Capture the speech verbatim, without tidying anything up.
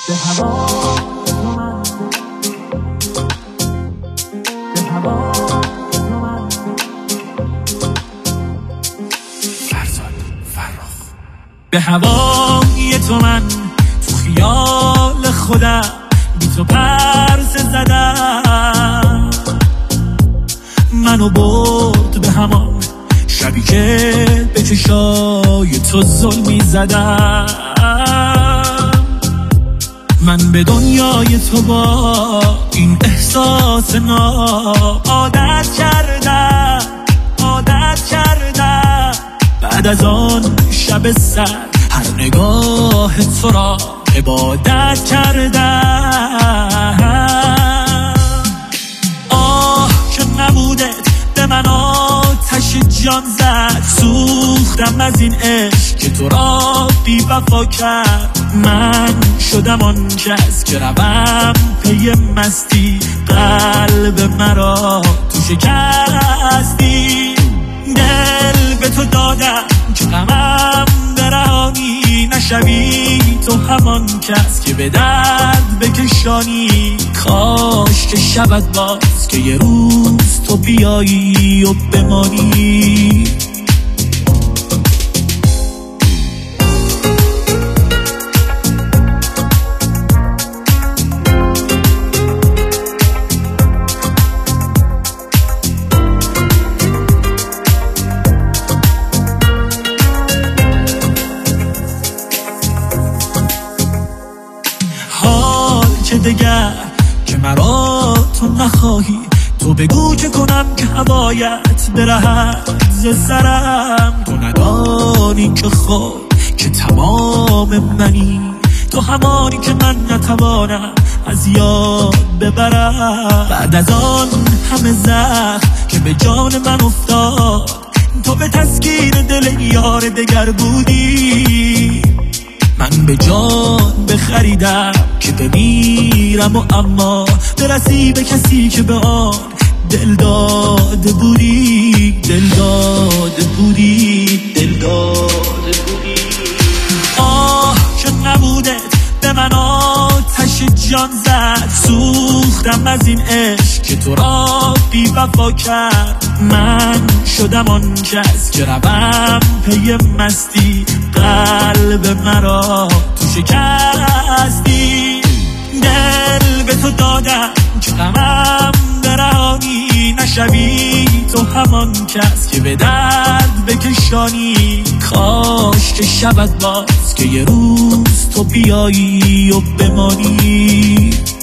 به هوا من به هوا من فرزاد فرخ به هوای تو من تو خیال خودم بی تو پرسه زدم، منو برد به همان شبی که به چشای تو ظلمی زدم. من به دنیای تو با این احساس ناب عادت کردم عادت کردم. بعد از آن شب سر هر نگاه تو را عبادت کردم. آه که نبودت به من آتش جان زد، سوختم از این عشق که تو را بی وفا کرد. من شدم آن کس که روم پی مستی، قلب مرا تو شکستی. دل به تو دادم که غمم برهانی، نشوی تو همان کس که به درد بکشانی. کاش که شود باز که یه روز تو بیایی و بمانی. که دگر که مرا تو نخواهی، تو بگو که کنم که هوایت برهد ز سرم. تو ندانی که خود که تمام منی، تو همانی که من نتوانم از یاد ببرم. بعد از آن همه زخم که به جان من افتاد، تو به تسکین دل یار دگر بودی. من به جان بخریدم که بمیرم و اما برسی به کسی که به آن دل داده بودی دل داده بودی دل داده بودی. آه که نبودت به من آتش جان زد، سوختم از این عشق که تو را بی وفا کرد. من شدم آن کس که روم پی مستی، قلب مرا تو شکستی. دل به تو دادم که غمم برهانی، نشوی تو همان کس که به درد بکشانی. کاش که شود باز که یه روز تو بیایی و بمانی.